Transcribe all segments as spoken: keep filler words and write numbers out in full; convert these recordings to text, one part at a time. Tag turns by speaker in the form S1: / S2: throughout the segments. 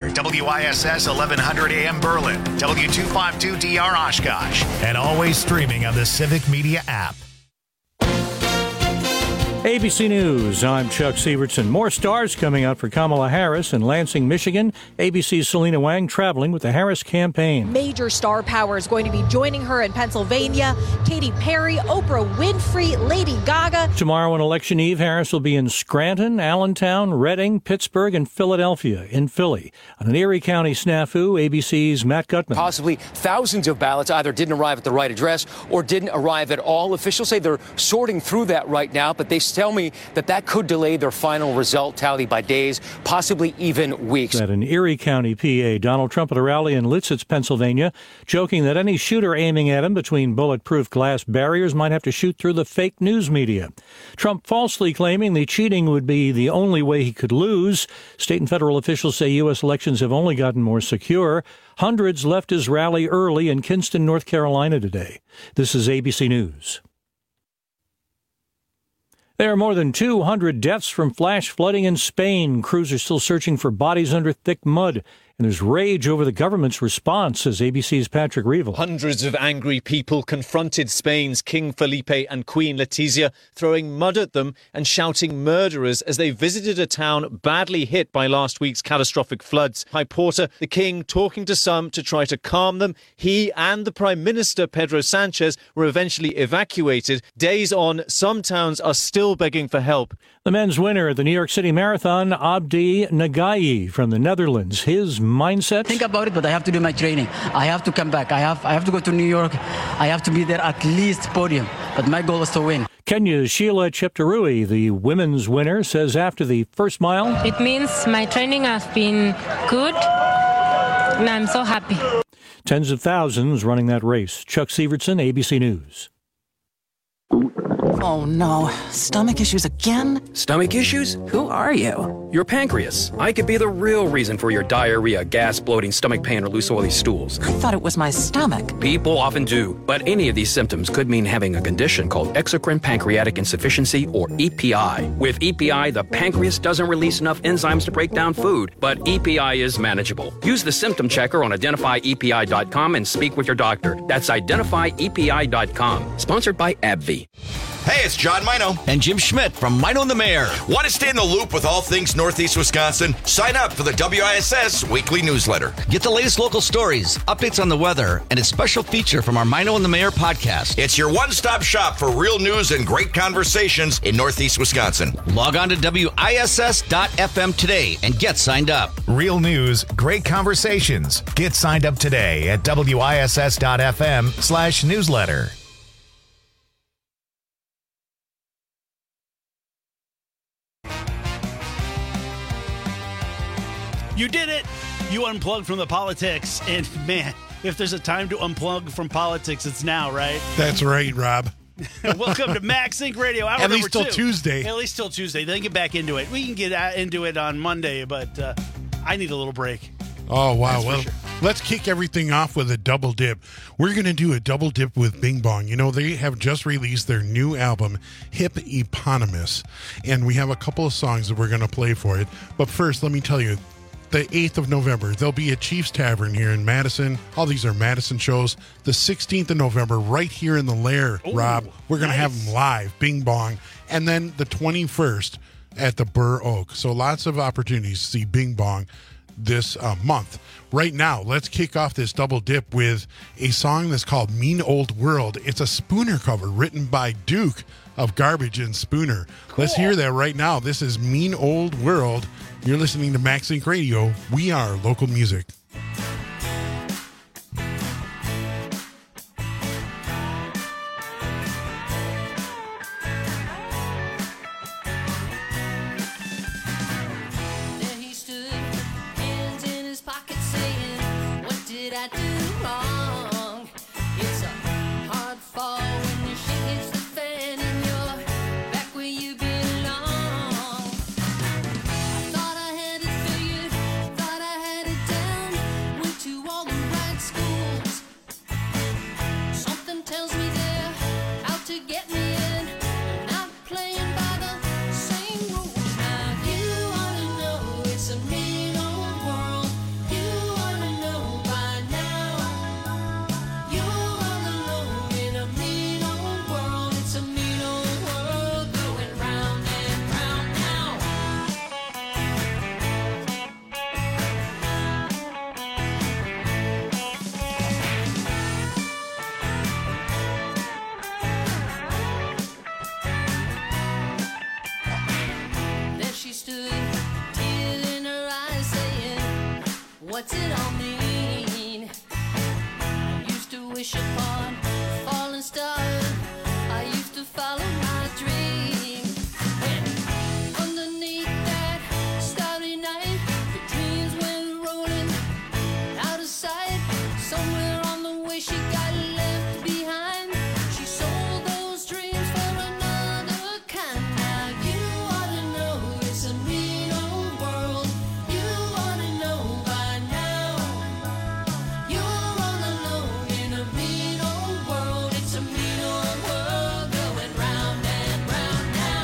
S1: W I S S eleven hundred A M Berlin, W two fifty-two D R Oshkosh, and always streaming on the Civic Media app.
S2: A B C News, I'm Chuck Sievertson. More stars coming out for Kamala Harris in Lansing, Michigan. A B C's Selena Wang traveling with the Harris campaign.
S3: Major star power is going to be joining her in Pennsylvania. Katy Perry, Oprah Winfrey, Lady Gaga.
S2: Tomorrow on Election Eve, Harris will be in Scranton, Allentown, Reading, Pittsburgh, and Philadelphia in Philly. On an Erie County snafu, A B C's Matt Gutman.
S4: Possibly thousands of ballots either didn't arrive at the right address or didn't arrive at all. Officials say they're sorting through that right now, but they tell me that that could delay their final result tally by days, possibly even weeks.
S2: At an Erie County P A, Donald Trump at a rally in Litzitz, Pennsylvania, joking that any shooter aiming at him between bulletproof glass barriers might have to shoot through the fake news media. Trump falsely claiming the cheating would be the only way he could lose. State and federal officials say U S elections have only gotten more secure. Hundreds left his rally early in Kinston, North Carolina today. This is A B C News. There are more than two hundred deaths from flash flooding in Spain. Crews are still searching for bodies under thick mud. And there's rage over the government's response, says A B C's Patrick Reevell.
S5: Hundreds of angry people confronted Spain's King Felipe and Queen Letizia, throwing mud at them and shouting murderers as they visited a town badly hit by last week's catastrophic floods. High Porter, the king, talking to some to try to calm them. He and the Prime Minister, Pedro Sanchez, were eventually evacuated. Days on, some towns are still begging for help.
S2: The men's winner at the New York City Marathon, Abdi Nagayi from the Netherlands. His mindset?
S6: Think about it, but I have to do my training. I have to come back. I have I have to go to New York. I have to be there at least podium. But my goal is to win.
S2: Kenya's Sheila Cheptarui, the women's winner, says after the first mile,
S7: it means my training has been good, and I'm so happy.
S2: Tens of thousands running that race. Chuck Sievertson, A B C News.
S8: Oh no, stomach issues again?
S9: Stomach issues?
S8: Who are you?
S9: Your pancreas. I could be the real reason for your diarrhea, gas, bloating, stomach pain, or loose oily stools.
S8: I thought it was my stomach.
S9: People often do, but any of these symptoms could mean having a condition called exocrine pancreatic insufficiency, or E P I. With E P I, the pancreas doesn't release enough enzymes to break down food, but E P I is manageable. Use the symptom checker on identify E P I dot com and speak with your doctor. That's identify E P I dot com. Sponsored by AbbVie.
S10: Hey, it's John Mino.
S11: And Jim Schmidt from Mino and the Mayor.
S10: Want to stay in the loop with all things Northeast Wisconsin? Sign up for the W I S S weekly newsletter.
S11: Get the latest local stories, updates on the weather, and a special feature from our Mino and the Mayor podcast.
S10: It's your one-stop shop for real news and great conversations in Northeast Wisconsin.
S11: Log on to W I S S dot F M today and get signed up.
S1: Real news, great conversations. Get signed up today at W I S S dot F M slash newsletter.
S12: You did it. You unplugged from the politics. And, man, if there's a time to unplug from politics, it's now, right?
S13: That's right, Rob.
S12: Welcome to Max Inc Radio. Hour
S13: At least till
S12: two.
S13: Tuesday.
S12: At least till Tuesday. Then get back into it. We can get into it on Monday, but uh, I need a little break.
S13: Oh, wow.
S12: That's
S13: Well,
S12: sure.
S13: Let's kick everything off with a double dip. We're going to do a double dip with Bing Bong. You know, they have just released their new album, Hip Eponymous, and we have a couple of songs that we're going to play for it. But first, let me tell you, the eighth of November, there'll be a Chiefs Tavern here in Madison. All these are Madison shows. The sixteenth of November, right here in the Lair, Ooh, Rob. We're going to nice. have them live, Bing Bong. And then the twenty-first at the Burr Oak. So lots of opportunities to see Bing Bong this uh, month. Right now, let's kick off this double dip with a song that's called Mean Old World. It's a Spooner cover written by Duke of Garbage and Spooner. Cool. Let's hear that right now. This is Mean Old World. You're listening to Max Inc Radio. We are local music.
S14: Thought I had it figured, thought I had it down. what's it all mean? I used to wish upon a falling star. I used to follow my dream. And underneath that starry night, the dreams went rolling out of sight. Somewhere on the way she got left behind. She sold those dreams for another kind. Now you ought to know it's a mean old world. You ought to know by now. You're all alone in a mean old world. It's a mean old world going round and round now.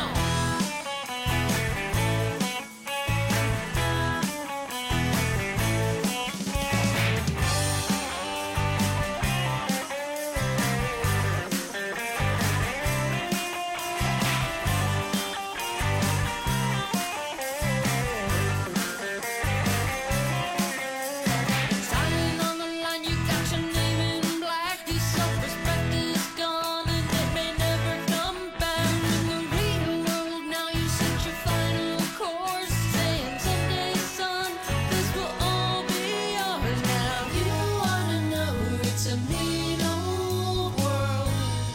S14: Signing on the line, you got your name in black. Your self-respect is gone and it may never come back. In the real world now you set your final course, saying someday, son, this will all be yours. Now you ought to know it's a mean old world.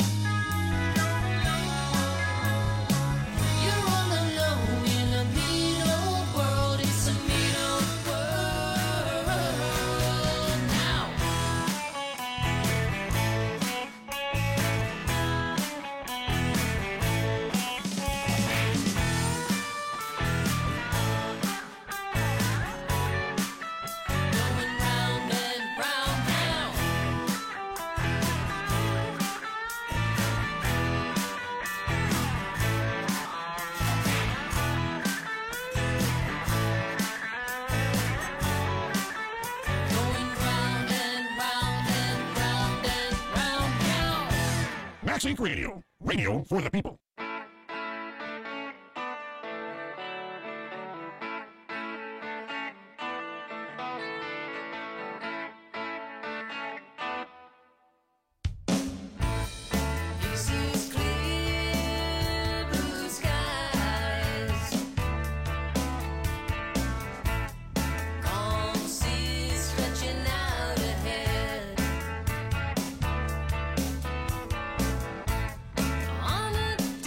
S14: You're all alone in a mean old world. It's a mean old world now. Going round and round now. Going round and round and round and round now.
S15: Max Inc Radio. Radio for the people.
S14: This is clear blue skies. Calm seas stretching out ahead. On a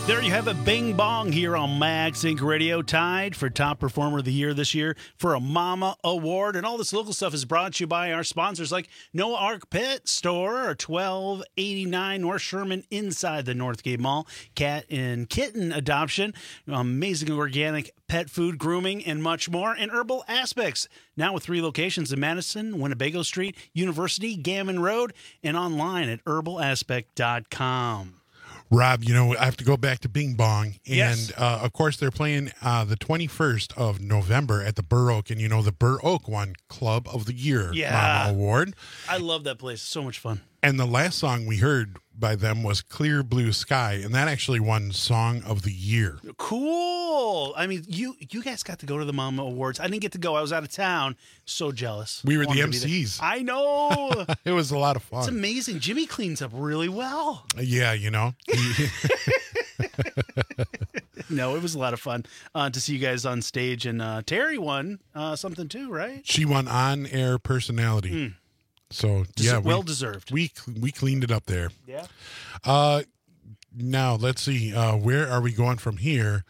S12: There you have it, Bing Bong here on Max Inc Radio, tied for Top Performer of the Year this year for a Mama Award. And all this local stuff is brought to you by our sponsors like Noah Ark Pet Store, or twelve eighty-nine North Sherman inside the Northgate Mall, cat and kitten adoption, amazing organic pet food, grooming, and much more, and Herbal Aspects, now with three locations in Madison, Winnebago Street, University, Gammon Road, and online at herbal aspect dot com.
S13: Rob, you know, I have to go back to Bing Bong. And,
S12: Yes.
S13: uh, of course, they're playing uh, the twenty-first of November at the Burr Oak. And, you know, the Burr Oak won Club of the Year
S12: Yeah.
S13: Mama Award.
S12: I love that place. It's so much fun.
S13: And the last song we heard by them was Clear Blue Sky. And that actually won Song of the Year.
S12: Cool. I mean, you you guys got to go to the Mama Awards. I didn't get to go. I was out of town. So jealous.
S13: We were the
S12: Wanted to
S13: M
S12: be there.
S13: Cs.
S12: I know.
S13: It was a lot of fun.
S12: It's amazing. Jimmy cleans up really well.
S13: Yeah, you know.
S12: No, it was a lot of fun uh, to see you guys on stage. And uh, Terry won uh, something too, right?
S13: She won on-air personality.
S12: Mm.
S13: So,
S12: Des-
S13: yeah.
S12: well
S13: we,
S12: deserved.
S13: We, we cleaned it up there.
S12: Yeah.
S13: Uh, now, let's see. Uh, where are we going from here?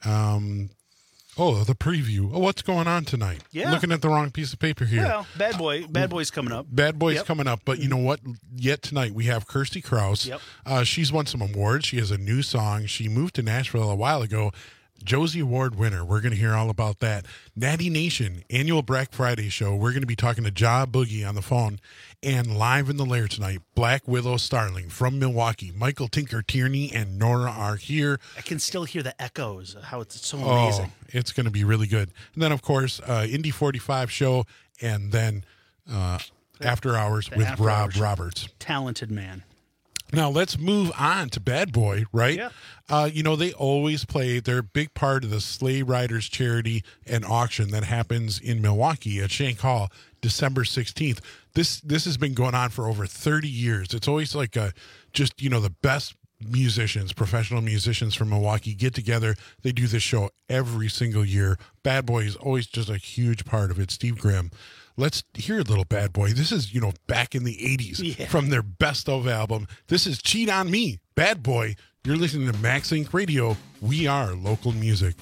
S13: Um, oh, the preview. Oh, what's going on tonight?
S12: Yeah.
S13: Looking at the wrong piece of paper here.
S12: Well, Bad Boy, Bad Boy's coming up.
S13: Bad Boy's
S12: Yep.
S13: coming up, but you know what? Yet tonight we have Kirsty Krause.
S12: Yep.
S13: Uh, she's won some awards. She has a new song. She moved to Nashville a while ago. Josie Award winner. We're going to hear all about that. Natty Nation annual Black Friday show. We're going to be talking to Ja Boogie on the phone. And live in the lair tonight, Black Willow Starling from Milwaukee. Michael Tinker Tierney and Nora are here.
S12: I can still hear the echoes. How it's so amazing.
S13: Oh, it's going to be really good. And then, of course, uh, Indy forty-five show, and then uh, After Hours
S12: The
S13: with
S12: After
S13: Rob
S12: Hours.
S13: Roberts.
S12: Talented man.
S13: Now, let's move on to Bad Boy, right?
S12: Yeah.
S13: Uh, you know, they always play, they're a big part of the Sleigh Riders charity and auction that happens in Milwaukee at Shank Hall, December sixteenth. This this has been going on for over thirty years. It's always like a, just, you know, the best musicians, professional musicians from Milwaukee get together. They do this show every single year. Bad Boy is always just a huge part of it. Steve Grimm. Let's hear a little Bad Boy. This is, you know, back in the eighties
S12: Yeah.
S13: from their best of album. This is Cheat on Me, Bad Boy. You're listening to Max Inc Radio. We are local music.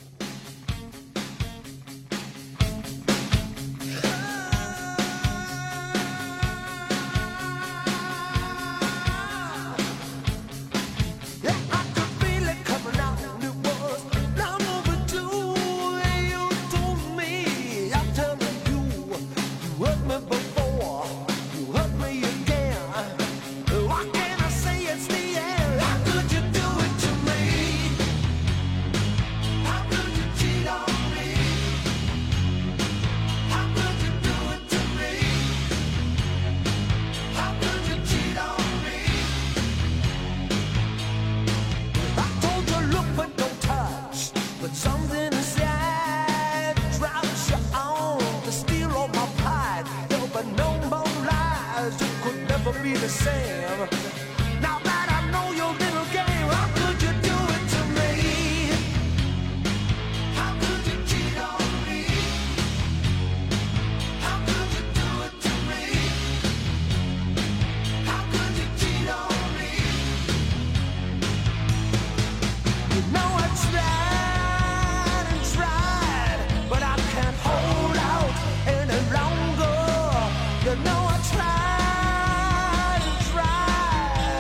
S16: You know I tried and tried.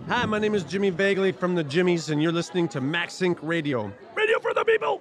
S16: Hi, my name is Jimmy Bagley from the Jimmies, and you're listening to MaxSync Radio. Radio for the people!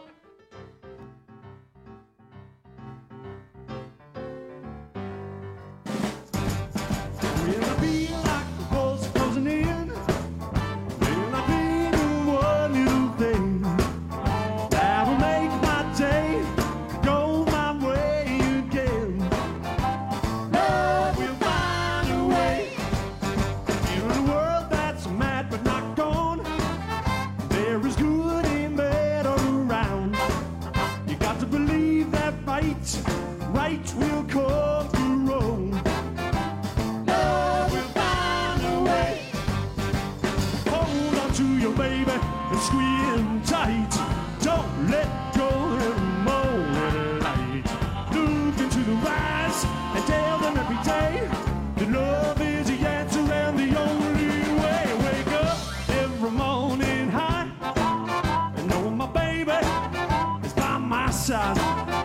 S17: Right will come to roll. Love will find a way. Hold on to your baby and squeeze him tight. Don't let go of the morning light. Look into the eyes and tell them every day that love is the answer and the only way. Wake up every morning high and know my baby is by my side.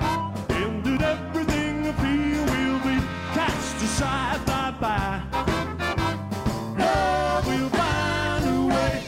S17: Side by by, love will find a way.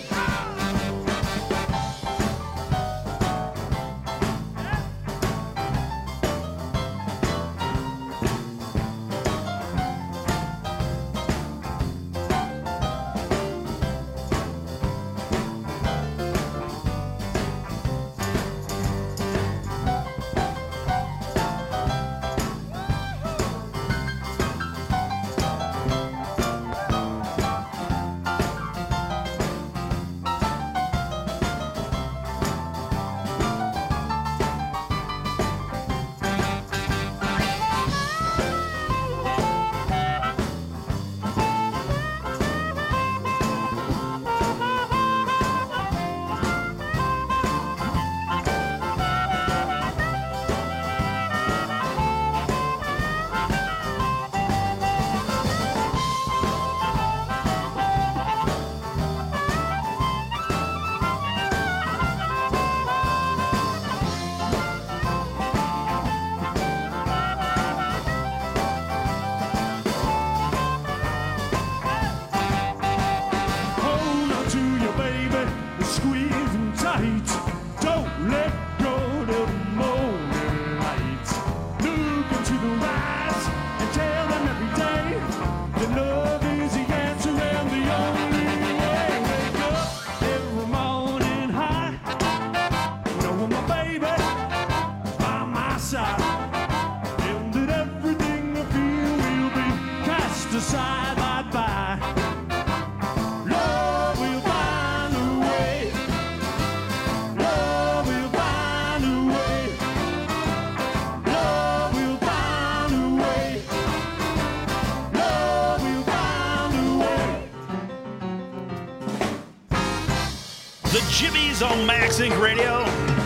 S17: Side by by, love will find a way. Love will find a way. Love will find a way. Love will find a way.
S12: The Jimmies on MaxSync Radio.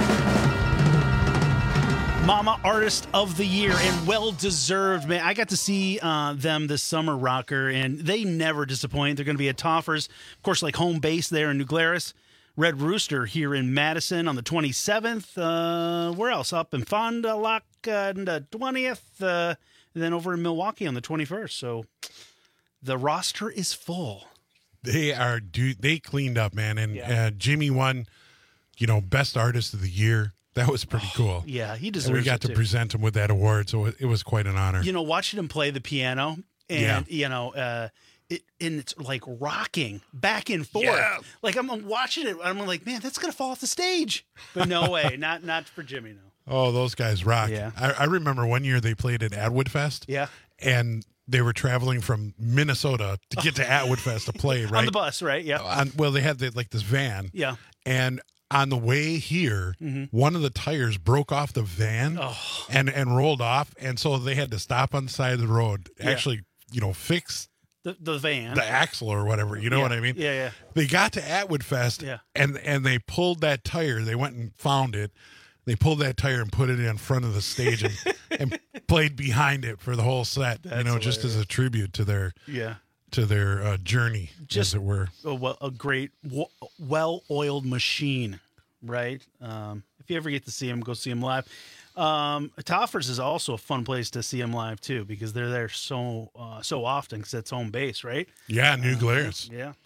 S12: Mama Artist of the Year, and well-deserved, man. I got to see uh, them this summer, Rocker, and they never disappoint. They're going to be at Toffers, of course, like home base there in New Glarus. Red Rooster here in Madison on the twenty-seventh. Uh, where else? Up in Fond du Lac uh, on the twentieth. Uh, and then over in Milwaukee on the twenty-first. So the roster is full.
S13: They are, dude, they cleaned up, man. And yeah. uh, Jimmy won, you know, Best Artist of the Year. That was pretty oh, cool.
S12: Yeah, he deserves it.
S13: And we got to
S12: too.
S13: present him with that award, so it was quite an honor.
S12: You know, watching him play the piano, and, yeah. you know, uh, it, and it's like rocking back and forth. Yeah. Like, I'm watching it, I'm like, man, that's going to fall off the stage. But no way, not not for Jimmy, no.
S13: Oh, those guys rock.
S12: Yeah.
S13: I, I remember one year they played at Atwood Fest.
S12: Yeah.
S13: And they were traveling from Minnesota to get to Atwood Fest to play, right?
S12: On the bus, right? Yeah.
S13: On, well, they had the, like this van.
S12: Yeah.
S13: And on the way here, mm-hmm. one of the tires broke off the van oh. and, and rolled off. And so they had to stop on the side of the road, yeah. actually, you know, fix
S12: the, the van,
S13: the axle or whatever. You know
S12: yeah.
S13: what I mean?
S12: Yeah, yeah.
S13: They got to Atwood Fest
S12: yeah.
S13: and, and they pulled that tire. They went and found it. They pulled that tire and put it in front of the stage and, and played behind it for the whole set, That's you know, hilarious. Just as a tribute to their yeah. to their uh, journey,
S12: just
S13: as it were.
S12: A, a great, well-oiled machine, right? Um, if you ever get to see them, go see them live. Um, Toffers is also a fun place to see them live, too, because they're there so uh, so often because it's home base, right?
S13: Yeah, New Glarus.
S12: Uh, yeah,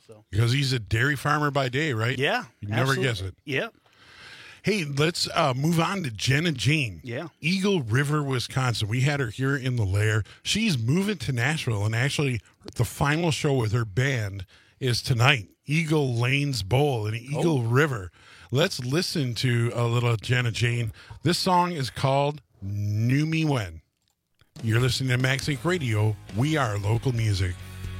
S12: So
S13: Because he's a dairy farmer by day, right?
S12: Yeah.
S13: You never
S12: absolutely.
S13: guess it.
S12: Yep.
S13: Hey, let's uh, move on to Jenna Jane.
S12: Yeah.
S13: Eagle River, Wisconsin. We had her here in the lair. She's moving to Nashville, and actually the final show with her band is tonight, Eagle Lanes Bowl in Eagle
S12: Oh.
S13: River. Let's listen to a little Jenna Jane. This song is called Knew Me When. You're listening to Max Inc Radio. We are local music.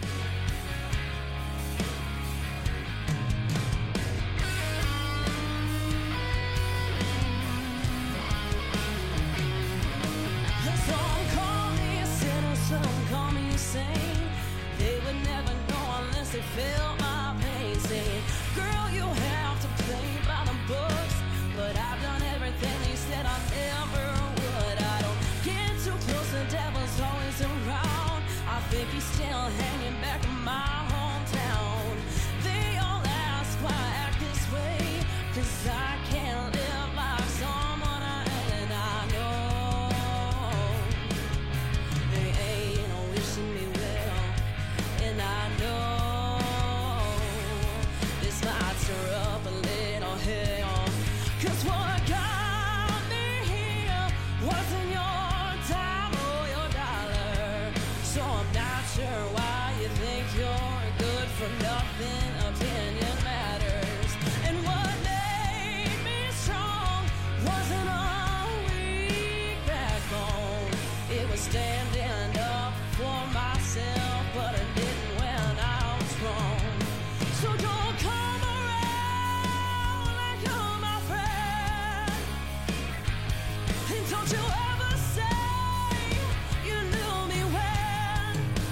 S14: Some call me a sinner, some call me insane. They would never know unless they felt my pain. Saying, girl, you have to play by the books. But I've done everything they said I never would. I don't get too close, the devil's always around. I think he's still hanging back in my hometown. They all ask why I act this way, 'cause I can't live like someone I and I know. They ain't no wishing me well, and I know this might stir up a little hell. 'Cause what got me here wasn't your time or your dollar. So I'm not sure why you think you're good for nothing. Opinion matters. And what made me strong wasn't a weak backbone. It was standing up for myself, but I didn't when I was wrong. So don't come around like you're my friend. And don't you ever say you knew me when.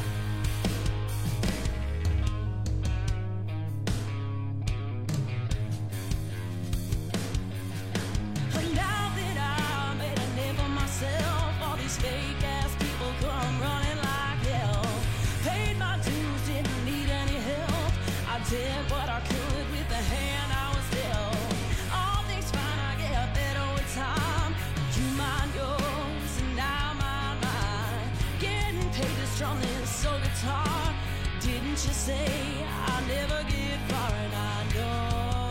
S14: And now that I made a name for myself, all these fake ass people come running like hell. Paid my dues, didn't need any help. I did what I could with the hand I was dealt. All things fine, I get better with time. You mind yours, and I mind mine. Getting paid to strum this soul guitar. Didn't you say I'll never get far? And I know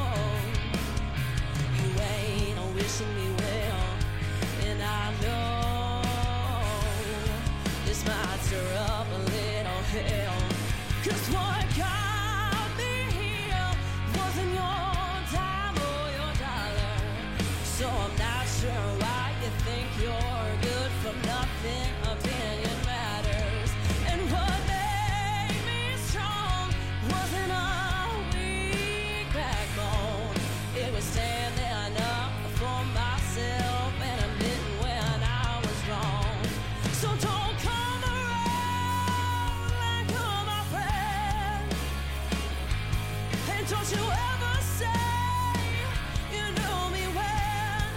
S14: you ain't no wishing me well, and I know this might stir up a little hell. 'Cause what got me here wasn't your time or your dollar. So I'm not sure why you think you're good for nothing. Opinion matters. And what made me strong wasn't a weak backbone. It was standing up for myself and admitting when I was wrong. So don't come around like you're my friend. And don't you ever say you knew me when.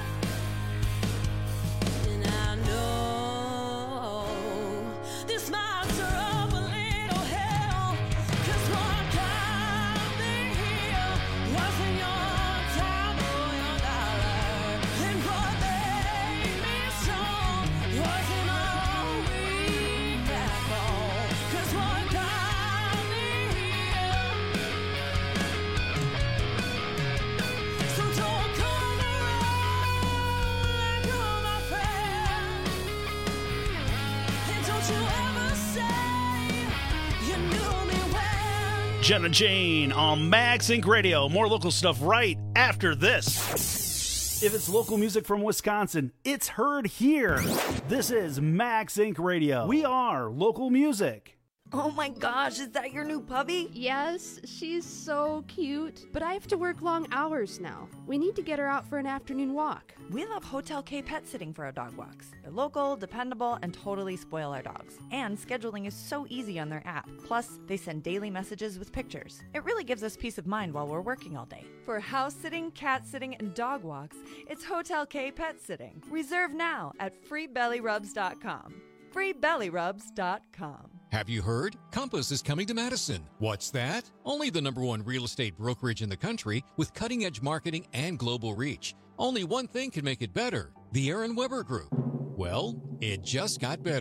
S14: And I know this might stir up a little hell. 'Cause what got me here wasn't your time or your dollar. And what made me strong wasn't a weak backbone. 'Cause what got me here. So don't come around like you're my friend. And don't you ever say you knew me when.
S12: Jenna Jane on Max Inc Radio. More local stuff right after this. If it's local music from Wisconsin, it's heard here. This is Max Inc Radio. We are local music.
S18: Oh my gosh, is that your new puppy?
S19: Yes, she's so cute. But I have to work long hours now. We need to get her out for an afternoon walk.
S18: We love Hotel K Pet Sitting for our dog walks. They're local, dependable, and totally spoil our dogs. And scheduling is so easy on their app. Plus, they send daily messages with pictures. It really gives us peace of mind while we're working all day. For house sitting, cat sitting, and dog walks, it's Hotel K Pet Sitting. Reserve now at free belly rubs dot com. free belly rubs dot com.
S20: Have you heard? Compass is coming to Madison. What's that? Only the number one real estate brokerage in the country with cutting-edge marketing and global reach. Only one thing can make it better. The Aaron Weber Group. Well, it just got better.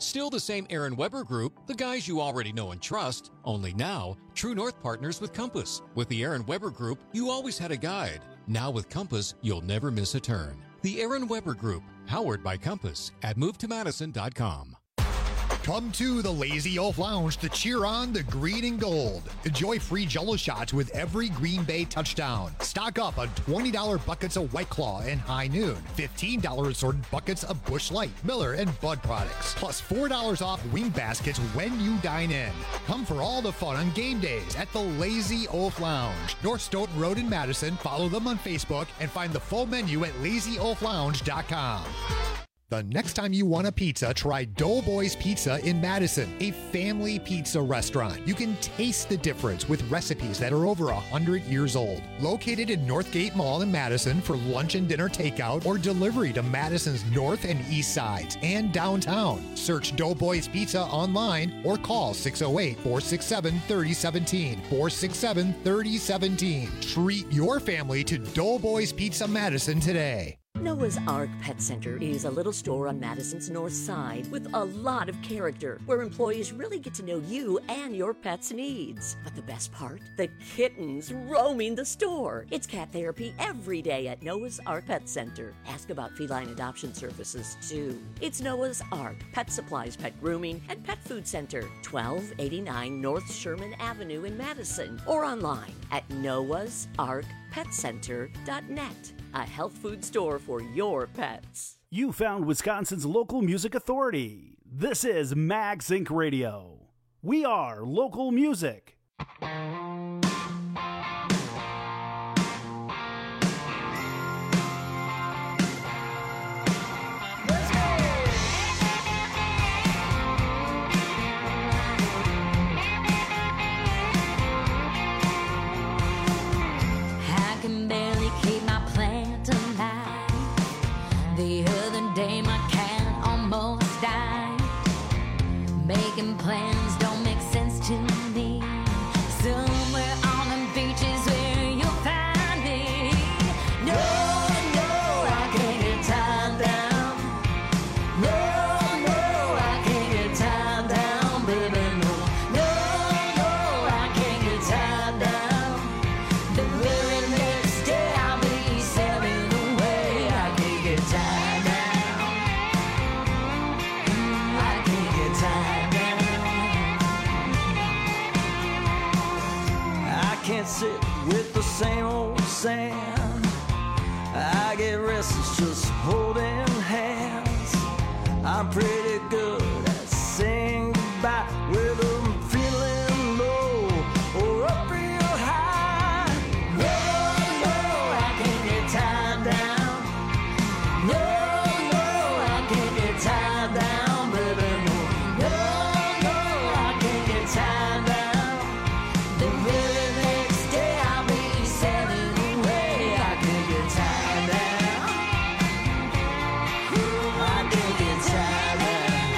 S20: Still the same Aaron Weber Group, the guys you already know and trust, only now, True North partners with Compass. With the Aaron Weber Group, you always had a guide. Now with Compass, you'll never miss a turn. The Aaron Weber Group, powered by Compass, at move to madison dot com.
S21: Come to the Lazy Oaf Lounge to cheer on the green and gold. Enjoy free Jell-O shots with every Green Bay touchdown. Stock up on twenty dollars buckets of White Claw and High Noon. fifteen dollars assorted buckets of Busch Light, Miller, and Bud products. Plus four dollars off wing baskets when you dine in. Come for all the fun on game days at the Lazy Oaf Lounge. North Stoughton Road in Madison. Follow them on Facebook and find the full menu at lazy oaf lounge dot com. The next time you want a pizza, try Doughboys Pizza in Madison, a family pizza restaurant. You can taste the difference with recipes that are over one hundred years old. Located in Northgate Mall in Madison for lunch and dinner takeout or delivery to Madison's north and east sides and downtown. Search Doughboys Pizza online or call six oh eight, four six seven, three oh one seven, four six seven, three oh one seven. Treat your family to Doughboys Pizza Madison today.
S22: Noah's Ark Pet Center is a little store on Madison's north side with a lot of character, where employees really get to know you and your pet's needs. But the best part? The kittens roaming the store. It's cat therapy every day at Noah's Ark Pet Center. Ask about feline adoption services, too. It's Noah's Ark, pet supplies, pet grooming, and pet food center, twelve eighty-nine North Sherman Avenue in Madison, or online at noahs ark pet center dot net. A health food store for your pets.
S23: You found Wisconsin's local music authority. This is MagSync Radio. We are local music.
S14: The other day my cat almost died. Making plans don't make sense to me. Somewhere on the beaches where you'll find me. No, no, I can't get tied down. No, no, I can't get tied down, baby, no. No, no, I can't get tied down. The very next day I'll be sailing away. I can't get tied down. I can't get tied down.
S24: I can't sit with the same old sand. I get restless just holding hands. I'm pretty good at saying goodbye, whether I'm feeling low or up real high.
S14: No, no, I can't get tied down. No, no, I can't get tied down, baby, no. No, no, I can't get tied down. The very next day I'll be sailing away. I can't get tied down. Ooh, I can't get tied down.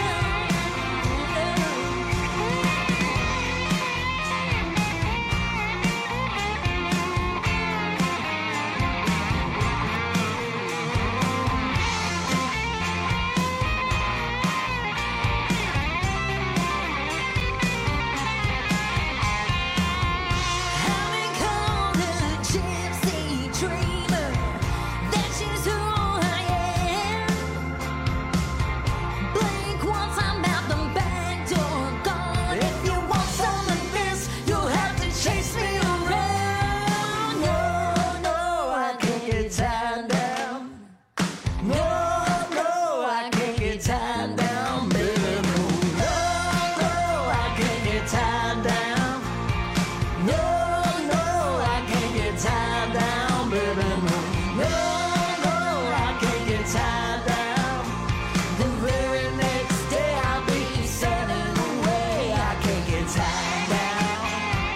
S14: Tied down, baby, no. No, no, I can't get tied down. No, no, I can't get tied down, baby, no. No, no, I can't get tied down. The very next day I'll be sailing away. I can't get tied down.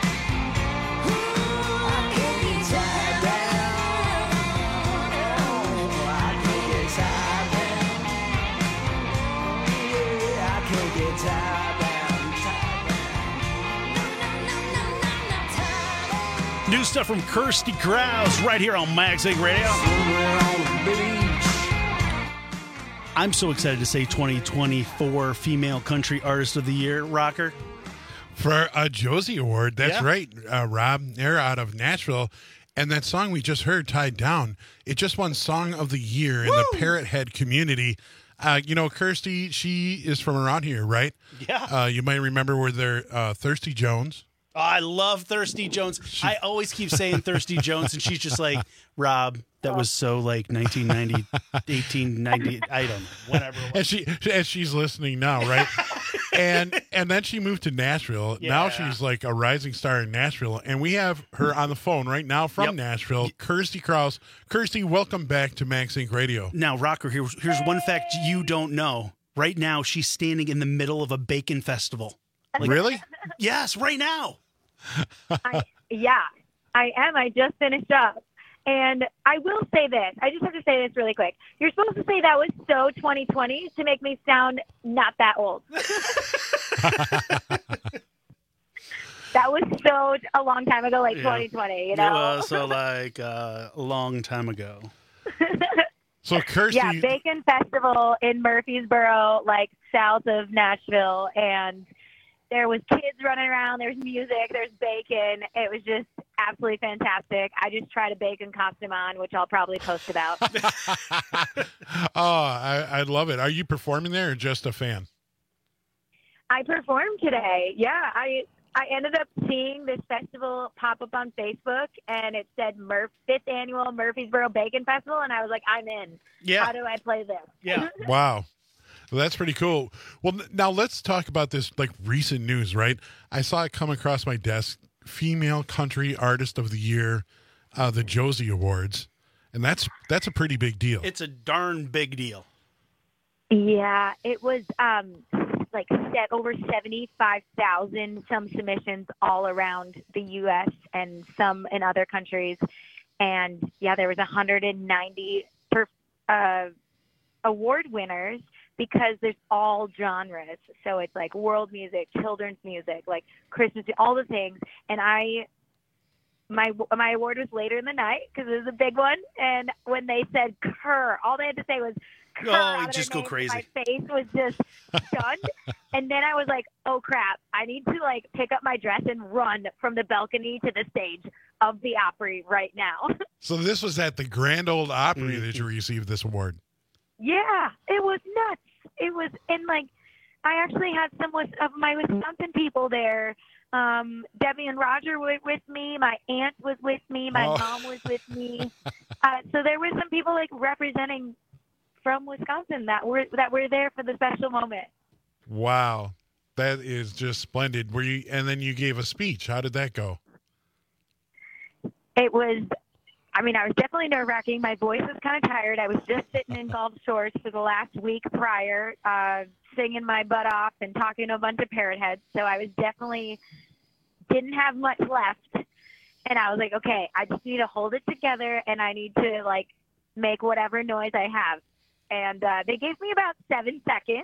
S14: Ooh, I can't get tied down. Oh, I can't get tied down. Yeah, I can't get tied down.
S12: New stuff from Kirsty Krause right here on MagSync Radio. I'm so excited to say twenty twenty-four Female Country Artist of the Year, Rocker.
S13: For a Josie Award, that's
S12: Yeah.
S13: right, uh, Rob. They're out of Nashville. And that song we just heard, Tied Down, it just won Song of the Year in
S12: Woo!
S13: the Parrot Head community. Uh, you know, Kirsty, she is from around here, right?
S12: Yeah.
S13: Uh, you might remember where they're uh, Thirsty Jones.
S12: Oh, I love Thirsty Jones. I always keep saying Thirsty Jones, and she's just like, Rob, that was so like nineteen ninety, eighteen ninety, I don't know, whatever.
S13: And she, and she's listening now, right? and and then she moved to Nashville. Now
S12: Yeah.
S13: she's like a rising star in Nashville, and we have her on the phone right now from
S12: Yep.
S13: Nashville, Kirsty Kraus. Kirsty, welcome back to Max Inc Radio.
S12: Now, Rocker, here's, here's one fact you don't know. Right now, she's standing in the middle of a bacon festival.
S13: Really?
S12: Yes, right now.
S3: I, yeah, I am. I just finished up. And I will say this. I just have to say this really quick. You're supposed to say that was so twenty twenty to make me sound not that old. That was so a long time ago, like
S12: Yeah.
S3: twenty twenty, you
S12: It
S3: know?
S12: was so like uh, a long time ago.
S13: So, Kirsty.
S3: Yeah, Bacon Festival in Murfreesboro, like south of Nashville. And there was kids running around. There's music. There's bacon. It was just absolutely fantastic. I just tried a bacon costume on, which I'll probably post about.
S13: Oh, I, I love it. Are you performing there or just a fan?
S3: I performed today. Yeah, I I ended up seeing this festival pop up on Facebook, and it said Murph fifth annual Murfreesboro Bacon Festival, and I was like, I'm in.
S13: Yeah.
S3: How do I play this?
S12: Yeah.
S13: Wow. Well, that's pretty cool. Well, n- now let's talk about this like recent news, right? I saw it come across my desk. Female Country Artist of the Year, uh, the Josie Awards, and that's that's a pretty big deal.
S12: It's a darn big deal.
S3: Yeah, it was um like set over seventy-five thousand some submissions all around the U S and some in other countries, and yeah, there was one hundred ninety per, uh, award winners because there's all genres. So it's like world music, children's music, like Christmas, all the things. And I, my my award was later in the night because it was a big one. And when they said "Kerr," all they had to say was "Kerr."
S12: Oh,
S3: out
S12: you
S3: of
S12: just
S3: their
S12: go
S3: name.
S12: crazy.
S3: My face was just stunned. And then I was like, "Oh crap! I need to like pick up my dress and run from the balcony to the stage of the Opry right now."
S13: So this was at the Grand Ole Opry
S12: Mm-hmm.
S13: that you received this award.
S3: Yeah, it was nuts. It was, and like, I actually had some with- of my Wisconsin people there. Um, Debbie and Roger were with me. My aunt was with me. My
S13: Oh.
S3: mom was with me. Uh, so there were some people like representing from Wisconsin that were that were there for the special moment.
S13: Wow, that is just splendid. Were you? And then you gave a speech. How did that go?
S3: It was, I mean, I was definitely nerve wracking. My voice was kind of tired. I was just sitting in golf shorts for the last week prior, uh, singing my butt off and talking to a bunch of parrot heads. So I was definitely didn't have much left. And I was like, okay, I just need to hold it together and I need to like make whatever noise I have. And uh, they gave me about seven seconds.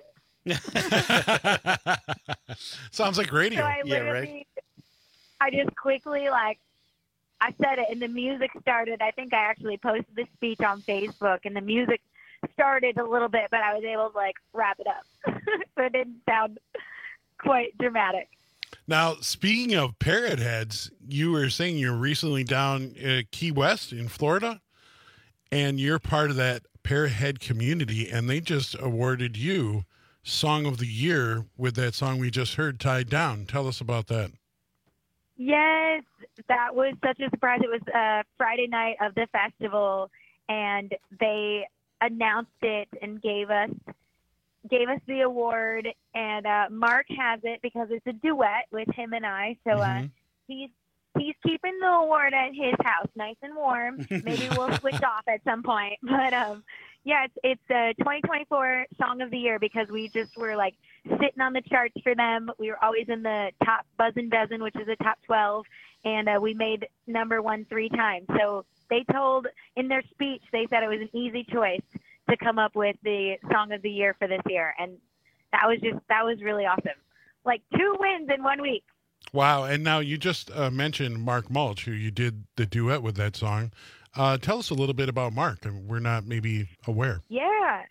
S13: Sounds like radio.
S3: So I literally, I just quickly like, I said it and the music started. I think I actually posted the speech on Facebook and the music started a little bit, but I was able to like wrap it up. So it didn't sound quite dramatic.
S13: Now, speaking of parrot heads, you were saying you're recently down uh, Key West in Florida, and you're part of that parrot head community, and they just awarded you Song of the Year with that song we just heard, Tied Down. Tell us about that.
S3: Yes, that was such a surprise. It was uh, Friday night of the festival, and they announced it and gave us gave us the award. And uh, Mark has it because it's a duet with him and I. So uh,
S4: Mhm.
S3: he's he's keeping the award at his house, nice and warm. Maybe we'll switch off at some point, but um, yeah, it's it's a twenty twenty-four Song of the Year because we just were like sitting on the charts for them. We were always in the top buzzin' dozen, which is a top twelve, and uh, we made number one three times. So they told in their speech, they said it was an easy choice to come up with the Song of the Year for this year, and that was just that was really awesome. Like two wins in one week.
S13: Wow. And now you just uh, mentioned Mark Mulch, who you did the duet with that song. Uh, tell us a little bit about Mark. We're not maybe aware.
S3: Yeah.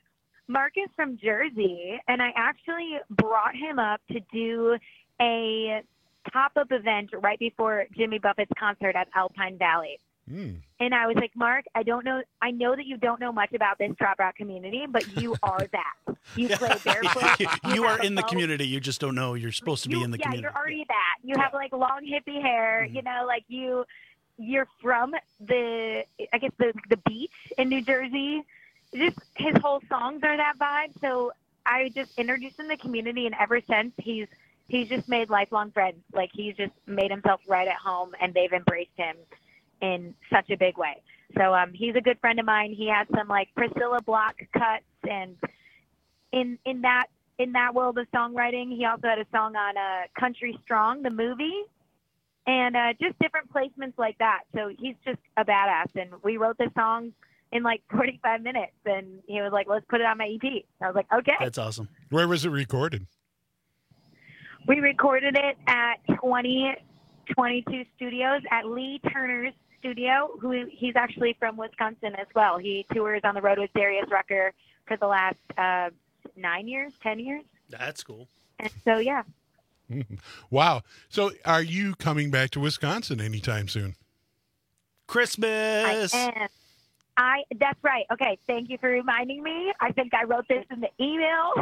S3: Mark is from Jersey, and I actually brought him up to do a pop-up event right before Jimmy Buffett's concert at Alpine Valley.
S13: Mm.
S3: And I was like, Mark, I don't know. I know that you don't know much about this drop rock community, but you are that. You play barefoot.
S12: you
S3: you
S12: are
S3: have
S12: in the
S3: a boat.
S12: community. You just don't know you're supposed to be
S3: You-
S12: in the
S3: yeah,
S12: community.
S3: you're already that. You have like long hippie hair.
S12: Mm-hmm.
S3: You know, like you, you're from the, I guess the the beach in New Jersey. Just his whole songs are that vibe. So I just introduced him to the community, and ever since he's he's just made lifelong friends. Like he's just made himself right at home, and they've embraced him in such a big way. So um, he's a good friend of mine. He has some like Priscilla Block cuts, and in in that in that world of songwriting, he also had a song on uh, Country Strong, the movie, and uh, just different placements like that. So he's just a badass, and we wrote this song in like forty-five minutes, and he was like, let's put it on my E P. I was like, okay.
S12: That's awesome.
S13: Where was it recorded?
S3: We recorded it at twenty twenty-two Studios at Lee Turner's studio, who he's actually from Wisconsin as well. He tours on the road with Darius Rucker for the last uh, nine years, ten years.
S12: That's cool.
S3: And so, yeah.
S13: Wow. So are you coming back to Wisconsin anytime soon?
S12: Christmas.
S3: I am. I, that's right. Okay. Thank you for reminding me. I think I wrote this in the email.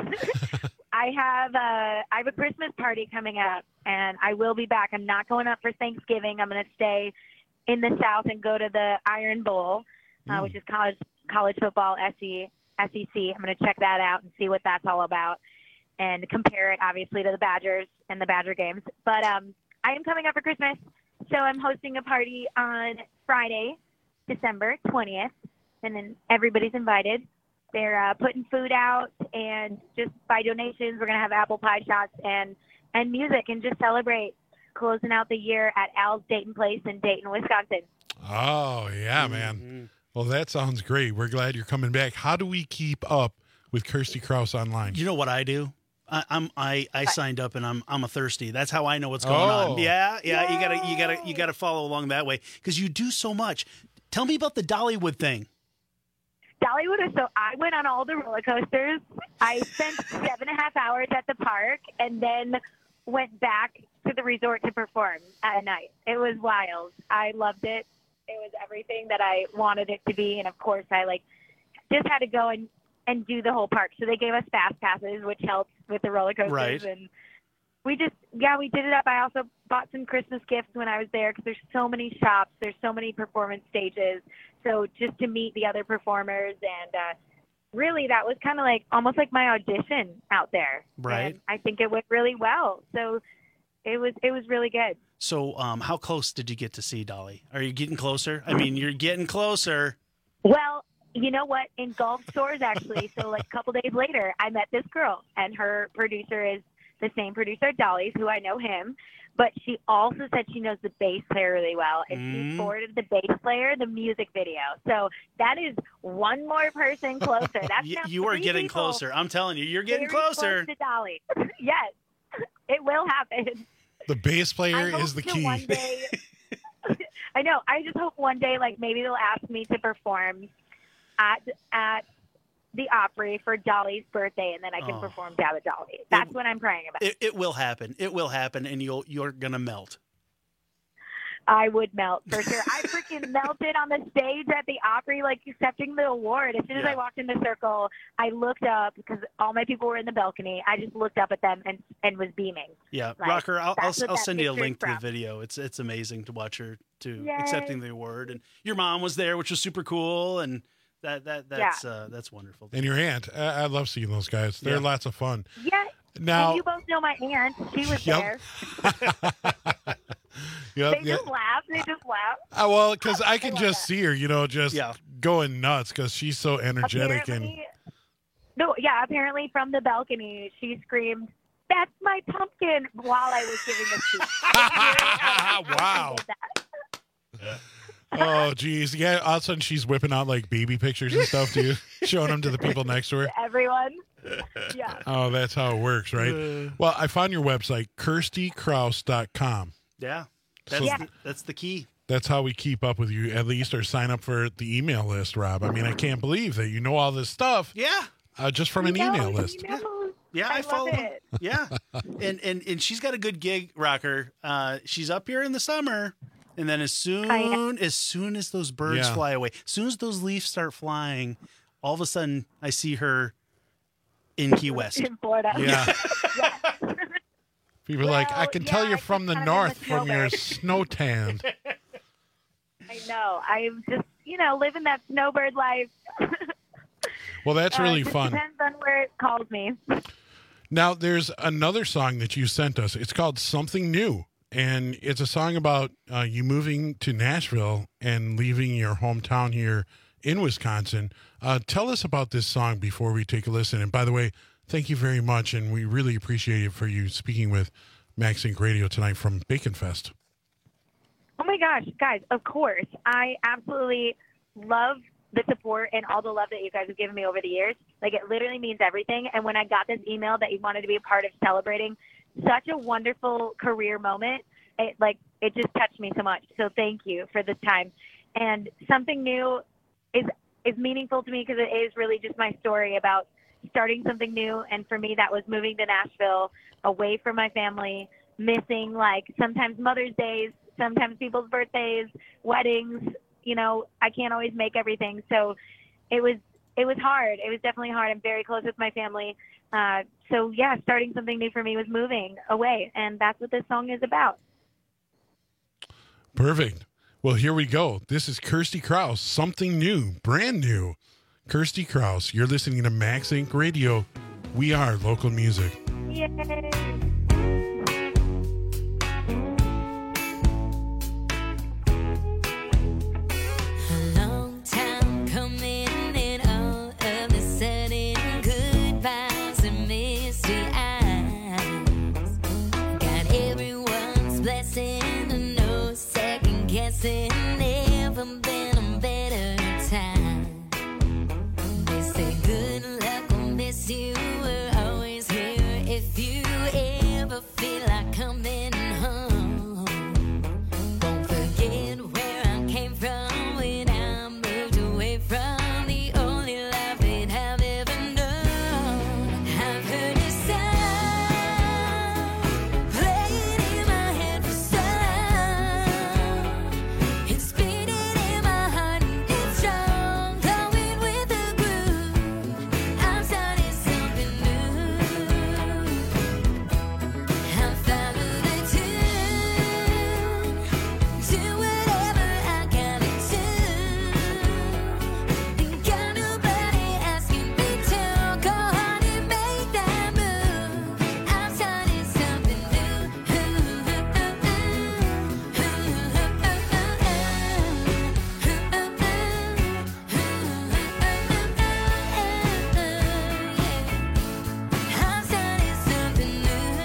S3: I have a, I have a Christmas party coming up, and I will be back. I'm not going up for Thanksgiving. I'm going to stay in the South and go to the Iron Bowl, uh,
S4: Mm.
S3: which is college college football S E C. I'm going to check that out and see what that's all about, and compare it obviously to the Badgers and the Badger games. But um, I am coming up for Christmas, so I'm hosting a party on Friday, December twentieth, and then everybody's invited. They're uh, putting food out, and just by donations, we're going to have apple pie shots and, and music, and just celebrate closing out the year at Al's Dayton Place in Dayton, Wisconsin.
S13: Oh, yeah, man. Well, that sounds great. We're glad you're coming back. How do we keep up with Kirsty Krause online?
S12: You know what I do? I, I'm I, I signed up, and I'm I'm a thirsty. That's how I know what's going
S13: Oh.
S12: on. Yeah, yeah. You gotta you gotta you gotta follow along that way because you do so much. Tell me about the Dollywood thing.
S3: Dollywood is so I went on all the roller coasters. I spent seven and a half hours at the park, and then went back to the resort to perform at night. It was wild. I loved it. It was everything that I wanted it to be, and of course, I like just had to go and and do the whole park. So they gave us fast passes, which helps with the roller coasters,
S12: Right.
S3: and we just yeah we did it up. I also bought some Christmas gifts when I was there because there's so many shops, there's so many performance stages. So just to meet the other performers, and uh, really that was kind of like almost like my audition out there.
S12: Right.
S3: And I think it went really well. So it was it was really good.
S12: So, um, how close did you get to see Dolly? Are you getting closer? I mean, you're getting closer.
S3: Well, you know what? In Gulf Shores, actually. So like a couple days later, I met this girl, and her producer is the same producer at Dolly's, who I know him. But she also said she knows the bass player really well, and
S12: Mm.
S3: she forwarded the bass player the music video. So that is one more person closer. That's
S12: You,
S3: now
S12: you are
S3: three
S12: getting
S3: people
S12: closer. I'm telling you, you're getting
S3: very
S12: closer.
S3: close to Dolly. Yes, it will happen.
S13: The bass player
S3: I
S13: is the
S3: hope to
S13: key.
S3: One day, I know. I just hope one day, like maybe they'll ask me to perform at at the Opry for Dolly's birthday, and then I can
S12: Oh.
S3: perform down at Dolly. That's what I'm praying about.
S12: It, it will happen. It will happen, and you'll you're gonna melt.
S3: I would melt for sure. I freaking melted on the stage at the Opry, like accepting the award. As soon as
S12: Yeah.
S3: I walked in the circle, I looked up because all my people were in the balcony. I just looked up at them and and was beaming.
S12: Yeah,
S3: Like,
S12: Rocker, I'll I'll,
S3: that's what
S12: I'll
S3: that
S12: send you a
S3: picture's
S12: link to the
S3: from.
S12: video. It's it's amazing to watch her to
S3: Yay.
S12: accepting the award, and your mom was there, which was super cool, and that that that's uh, that's wonderful.
S13: And your aunt. I, I love seeing those guys. They're
S12: Yeah.
S13: lots of fun.
S3: Yeah.
S13: Now-
S3: and you both know my aunt. She was
S13: Yep.
S3: there.
S13: Yep,
S3: They
S13: yep.
S3: just laugh. They just laugh.
S13: Uh, well, because I can just see her, you know, just going nuts because she's so energetic and
S3: Apparently- No, yeah. Apparently, from the balcony, she screamed, "That's my pumpkin!" while I was giving the speech.
S13: wow. Oh, geez. Yeah, all of a sudden she's whipping out like baby pictures and stuff too, showing them to the people next to her.
S3: Everyone. Yeah.
S13: Oh, that's how it works, right? Well, I found your website, kirsty krause dot com.
S12: Yeah, that's
S13: So-
S12: the, that's the key.
S13: That's how we keep up with you, at least, or sign up for the email list, Rob. I mean, I can't believe that you know all this stuff.
S12: Yeah.
S13: uh, just from an
S3: No,
S13: email list.
S3: emails.
S12: Yeah, I,
S3: I love
S12: follow.
S3: it.
S12: Yeah, and and and she's got a good gig, Rocker. Uh, she's up here in the summer, and then as soon as soon as those birds
S13: Yeah.
S12: fly away, as soon as those leaves start flying, all of a sudden I see her in Key West.
S3: In Florida.
S13: Yeah. People are like, I
S3: Well,
S13: can
S3: yeah,
S13: tell you're
S3: I
S13: from the
S3: kind of am a
S13: north from your
S3: snowbird.
S13: snow tan.
S3: I know. I'm just, you know, living that snowbird life.
S13: Well, that's
S3: Uh,
S13: really
S3: just
S13: fun.
S3: Depends on where it calls me.
S13: Now, there's another song that you sent us. It's called Something New. And it's a song about uh, you moving to Nashville and leaving your hometown here in Wisconsin. Uh, tell us about this song before we take a listen. And by the way, thank you very much. And we really appreciate it for you speaking with Max Inc Radio tonight from Bacon Fest.
S3: Oh my gosh, guys, of course. I absolutely love the support and all the love that you guys have given me over the years. Like, it literally means everything. And when I got this email that you wanted to be a part of celebrating such a wonderful career moment, it like it just touched me so much. So thank you for this time. And Something New is is meaningful to me because it is really just my story about starting something new. And for me, that was moving to Nashville, away from my family, missing like sometimes Mother's Days, sometimes people's birthdays, weddings. You know, I can't always make everything. So it was it was hard. It was definitely hard. I'm very close with my family. Uh, so, yeah, starting something new for me was moving away. And that's what this song is about.
S13: Perfect. Well, here we go. This is Kirsty Krause, Something New, brand new. Kirsty Krause, you're listening to Max Inc Radio. We are local music.
S3: Yay.
S14: Long time coming, and all of a sudden, goodbyes and misty eyes. Got everyone's blessing, and no second guessing. Never been a better time. They say good luck will miss you. We're always here if you ever feel like coming home. Won't forget where I came from when I moved away from the only life that I've ever known. I've heard a sound playing in my head for so long. It's beating in my heart and it's strong, going with the groove. I'm starting something new. I follow the tune, do whatever I gotta do. Ain't got nobody asking me to go on and make that move. I'm starting something new. I'm starting something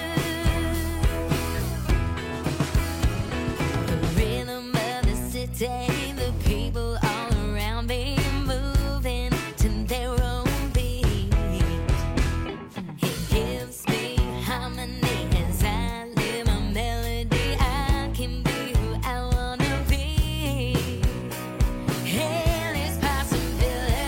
S14: new. The rhythm of the city, the people all around me moving to their own beat. It gives me harmony as I live my melody. I can be who I wanna be. Endless possibilities.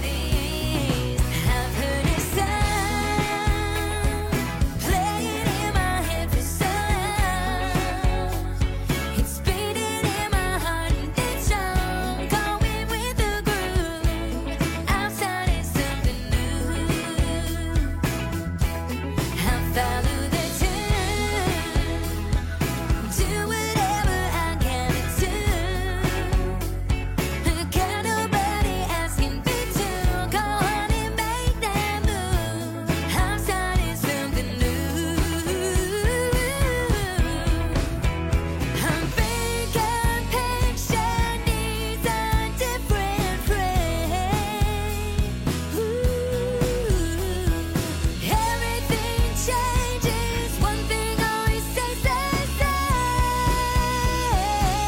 S14: I've heard it sound playing in my head for so long. It's beating in my heart and it's strong, going with the groove. I'm starting something new. I follow the tune, do whatever I gotta do. Got nobody asking me to go on and make that move. I'm starting something new. I'm bigger picture needs a different frame. Everything changes, one thing always stays the same.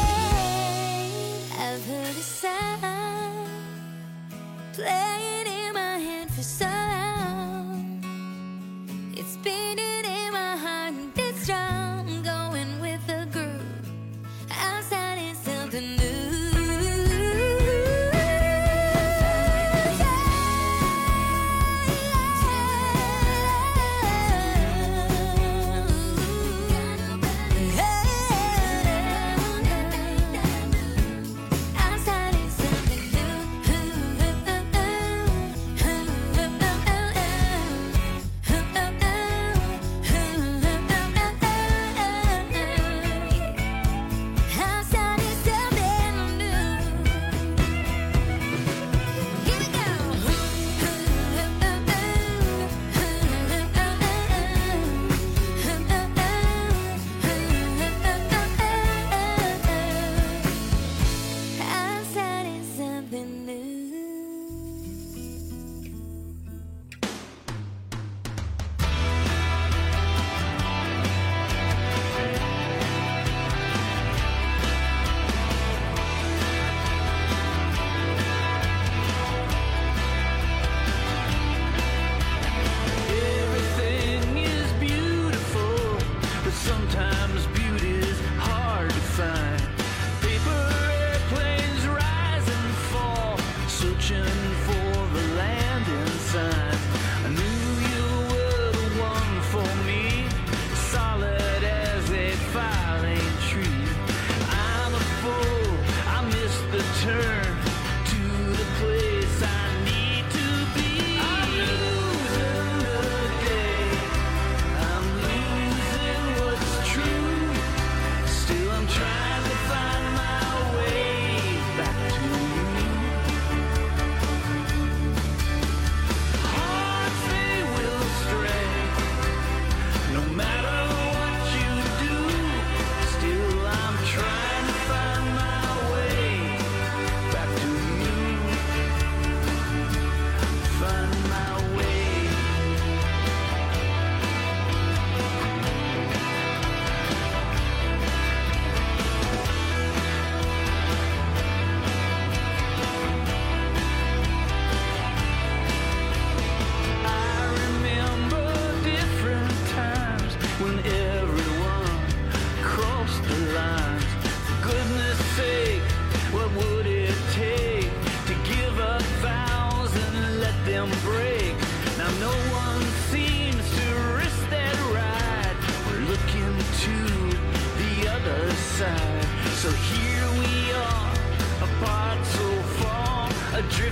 S14: I've heard a sound playing in my head for so long. It's beating in my heart and it's strong, going with the groove. I'm starting something new. Yeah,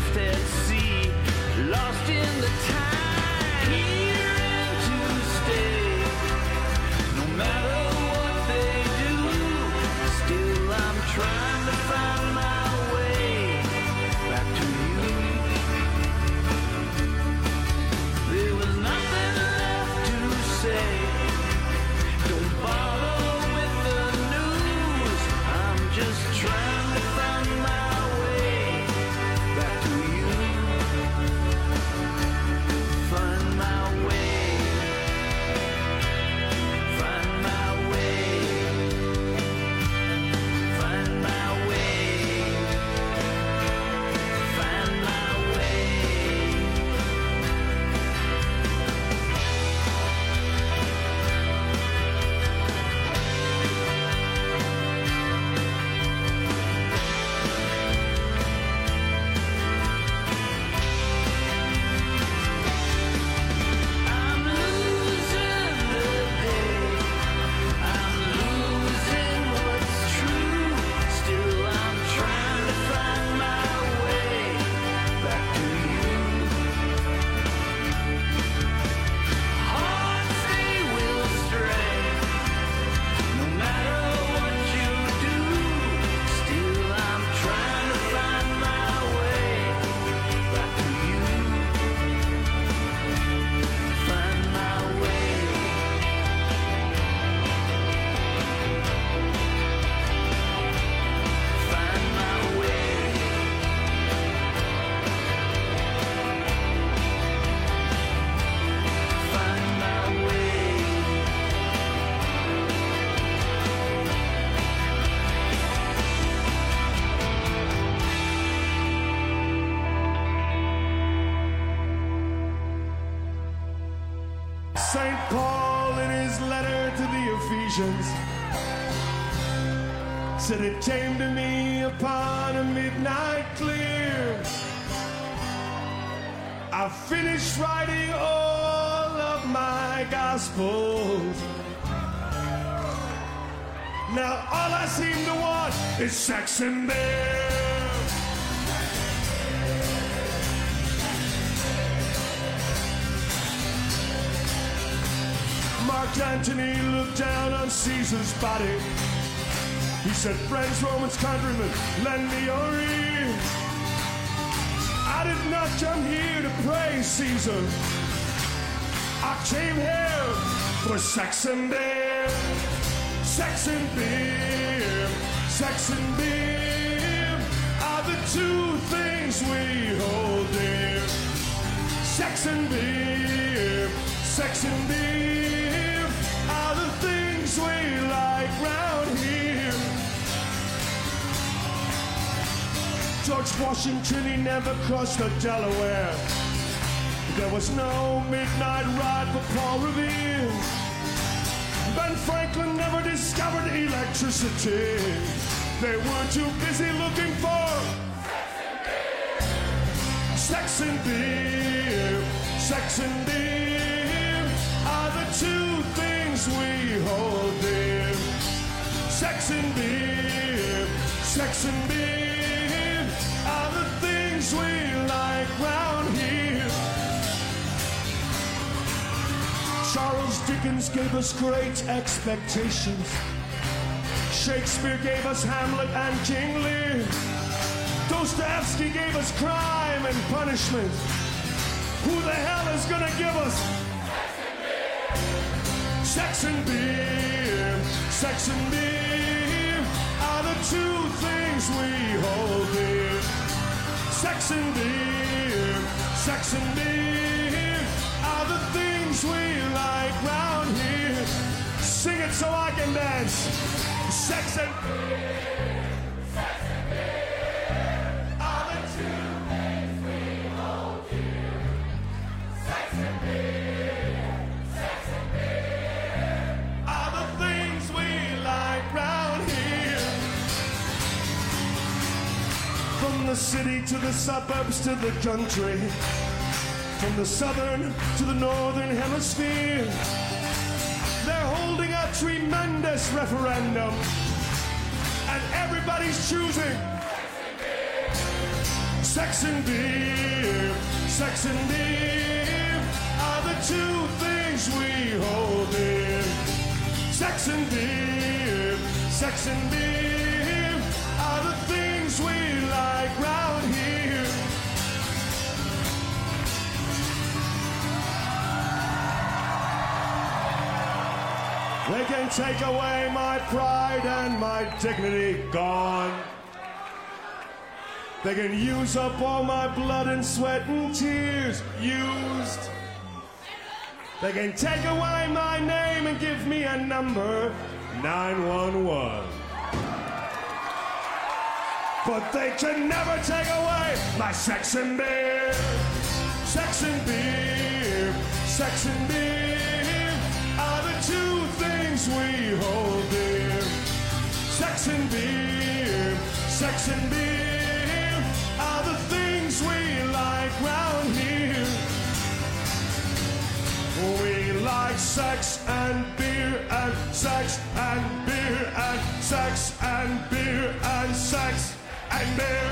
S24: adrift at sea, lost in the tide, here and to stay. No matter what they do, still I'm trying to find my way back to you. There was nothing left to say. Don't bother with the news. I'm just trying to find my way back to you. Find my way. Find my way. Find my way. Find my way. I'm losing the day. I'm losing what's true. Still I'm trying to find my way back to you. Hearts they will stray. No matter what you do, still I'm trying to find my way back to you. Find my way. Find my way. Find my way.
S17: Saint Paul, in his letter to the Ephesians, said it came to me upon a midnight clear. I finished writing all of my gospels. Now all I seem to want is sex and beer. Mark Antony looked down on Caesar's body. He said, friends, Romans, countrymen, lend me your ear. I did not come here to praise Caesar. I came here for sex and beer. Sex and beer. Sex and beer are the two things we hold dear. Sex and beer. Sex and beer are the things we like round here. George Washington, he never crossed the Delaware. There was no midnight ride for Paul Revere. Ben Franklin never discovered electricity. They were too busy looking for sex and beer. Sex and beer are the two things we hold dear. Sex and beer. Sex and beer are the things we like round here. Charles Dickens gave us great expectations. Shakespeare gave us Hamlet and King Lear. Dostoevsky gave us crime and punishment. Who the hell is gonna give us sex and beer? Sex and beer are the two things we hold dear. Sex and beer. Sex and beer are the things we like round here. Sing it so I can dance. Sex and beer. Sex and beer are the two things we hold dear. Sex and beer. Sex and beer are the things we like round here. From the city to the suburbs to the country, from the southern to the northern hemisphere, they're holding a tremendous referendum, and everybody's choosing Sex and beer, sex and beer are the two things we hold dear. Sex and beer, sex and beer are the things we like round here. They can take away my pride and my dignity gone. They can use up all my blood and sweat and tears used. They can take away my name and give me a number, nine one one. But they can never take away my sex and beer. Sex and beer, sex and beer are the two things we hold dear. Sex and beer, sex and beer are the things we like round here. We like sex and beer and sex and beer and sex and beer and sex and beer.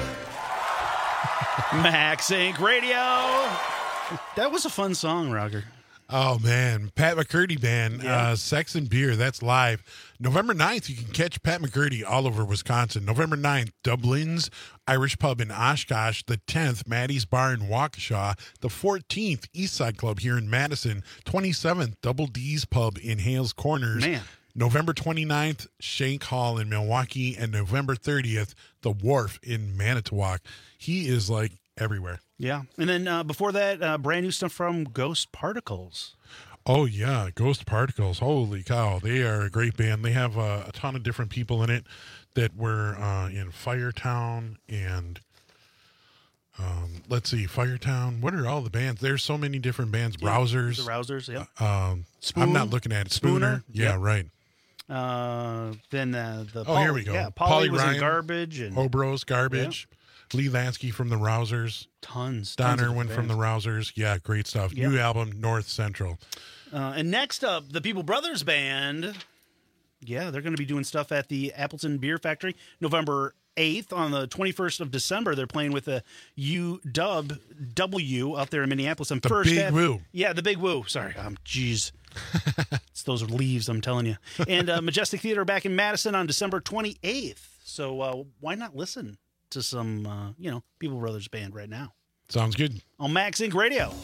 S12: Max Inc Radio. That was a fun song, Roger.
S13: Oh, man. Pat McCurdy Band,
S12: Yeah.
S13: uh, Sex and Beer, that's live. November ninth, you can catch Pat McCurdy all over Wisconsin. November ninth, Dublin's Irish Pub in Oshkosh. The tenth, Maddie's Bar in Waukesha. The fourteenth, Eastside Club here in Madison. twenty-seventh, Double D's Pub in Hales Corners.
S12: Man.
S13: November twenty-ninth, Shank Hall in Milwaukee. And November thirtieth, The Wharf in Manitowoc. He is like everywhere.
S12: Yeah. And then uh, before that, uh, brand new stuff from Ghost Particles.
S13: Oh, yeah. Ghost Particles. Holy cow. They are a great band. They have uh, a ton of different people in it that were uh, in Firetown and, um, let's see, Firetown. What are all the bands? There's so many different bands.
S12: Yeah,
S13: Rousers.
S12: The Rousers, yeah.
S13: Um,
S12: Spoon.
S13: I'm not looking at it. Spooner.
S12: Spooner.
S13: Yeah,
S12: Yep.
S13: right.
S12: Uh, then uh, the
S13: Oh,
S12: Polly,
S13: here we go.
S12: Yeah, Polly, was
S13: Ryan,
S12: in Garbage. And
S13: Hobros, Garbage. Lee Lansky from the Rousers.
S12: Tons.
S13: Don
S12: tons of
S13: Irwin from the
S12: bands.
S13: Rousers. Yeah, great stuff.
S12: Yep.
S13: New album, North Central.
S12: Uh, and next up, the People Brothers Band. Yeah, they're going to be doing stuff at the Appleton Beer Factory November eighth. On the twenty-first of December, they're playing with the U W W out there in Minneapolis. And
S13: The
S12: first
S13: Big
S12: Ave-
S13: Woo.
S12: Yeah, the Big Woo. Sorry. Um, jeez. It's those leaves, I'm telling you. And uh, Majestic Theater back in Madison on December twenty-eighth. So uh, why not listen to some, uh, you know, People Brothers Band right now?
S13: Sounds good.
S12: On Max Inc Radio.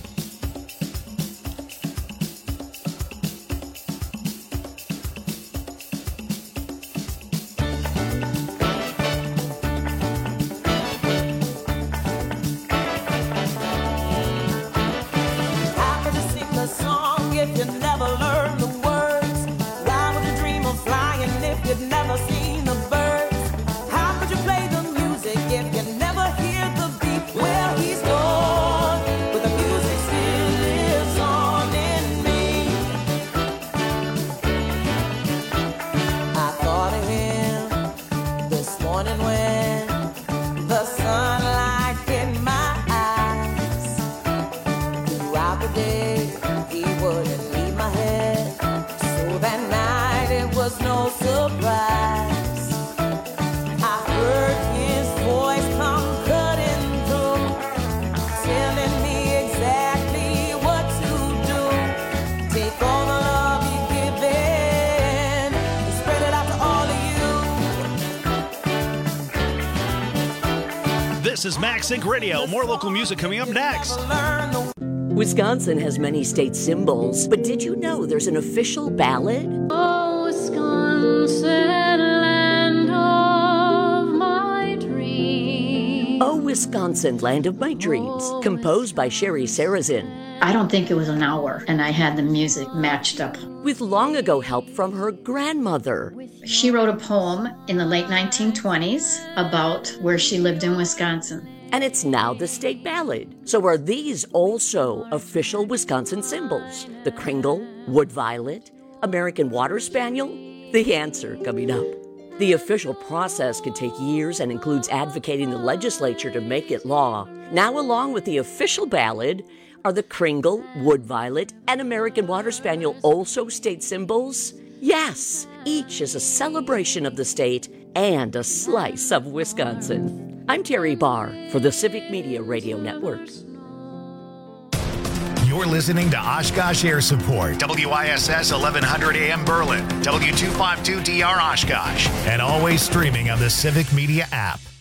S14: How could you sing the song if you never learned the words? Why would you dream of flying if you'd never seen the birds? How could you play the music if you never hear the beat? Well, he's gone, but the music still lives on in me. I thought of him this morning when the sunlight hit my eyes. Throughout the day, he wouldn't leave my head. So that night, it was no surprise. I heard his voice come cutting through, telling me exactly what to do. Take all the love you've given and spread it out to all of you.
S12: This is Max Inc Radio. More local music coming up next.
S22: Wisconsin has many state symbols, but did you know there's an official ballad?
S14: Oh, Wisconsin, land of my dreams.
S22: Oh, Wisconsin, Land of My Dreams, composed by Sherry Sarazin.
S4: I don't think it was an hour, and I had the music matched up.
S22: With long ago help from her grandmother.
S4: She wrote a poem in the late nineteen twenties about where she lived in Wisconsin.
S22: And it's now the state ballad. So are these also official Wisconsin symbols? The Kringle, Wood Violet, American Water Spaniel? The answer coming up. The official process can take years and includes advocating the legislature to make it law. Now, along with the official ballad, are the Kringle, Wood Violet, and American Water Spaniel also state symbols? Yes, each is a celebration of the state and a slice of Wisconsin. I'm Terry Barr for the Civic Media Radio Network.
S1: You're listening to Oshkosh Air Support, W I S S eleven hundred A M Berlin, W two fifty-two D R Oshkosh, and always streaming on the Civic Media app.